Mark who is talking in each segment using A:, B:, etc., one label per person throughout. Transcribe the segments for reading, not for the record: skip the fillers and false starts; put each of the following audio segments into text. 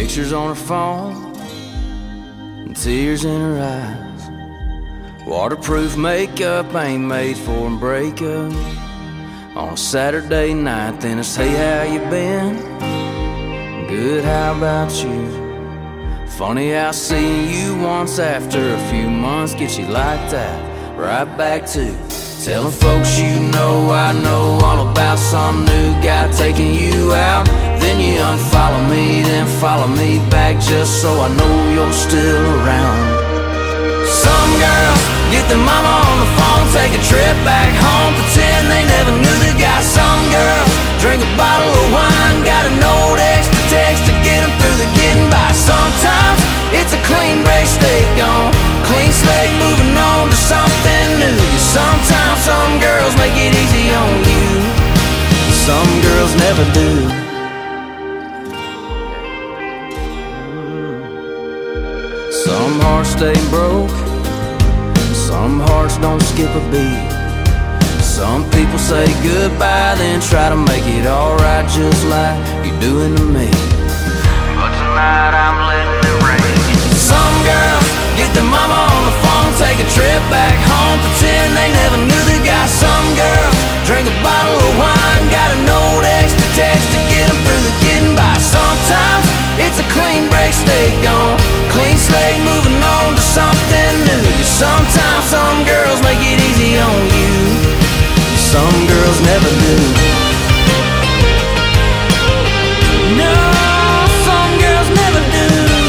A: Pictures on her phone and tears in her eyes. Waterproof makeup ain't made for a breakup. On a Saturday night, then it's hey, how you been? Good, how about you? Funny how seeing you once after a few months gets you like that. Right back to telling folks you know I know all about some new guy taking you out. Then you unfollow me, then follow me back just so I know you're still around. Some girls get their mama on the phone, take a trip back home, pretend they never knew the guy. Some girls drink a bottle of wine, got a note extra text to get them through the getting by. Sometimes it's a clean break, stay gone, clean slate, moving on to something new. Sometimes some girls make it easy on you, some girls never do. Some hearts stay broke, some hearts don't skip a beat. Some people say goodbye, then try to make it alright just like you're doing to me. But tonight I'm letting it rain. Some girls get their mama on the phone, take a trip back home, pretend they never knew the guy. Some girls drink a bottle of wine, got a note extra text to get them through the getting by. Sometimes it's a clean break, stay gone, clean slate, moving on to something new. Sometimes some girls make it easy on you, some girls never do. No, some girls never do.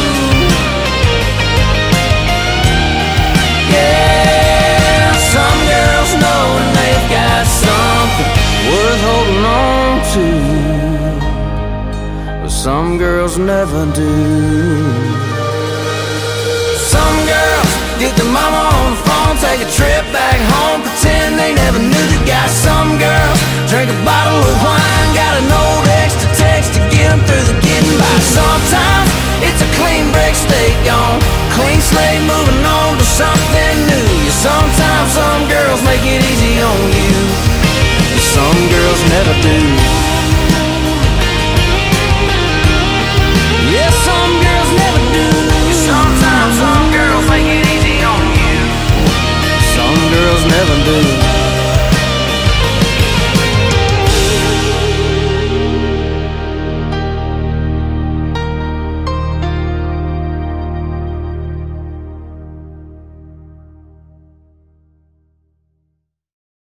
A: Yeah, some girls know when they've got something worth holding on to, but some girls never do. Some girls get their mama on the phone, take a trip back home, pretend they never knew the guy. Some girls drink a bottle of wine, got a note extra text to get them through the getting by. Sometimes it's a clean break, stay gone, clean slate, moving on to something new. Sometimes some girls make it easy on you, some girls never do.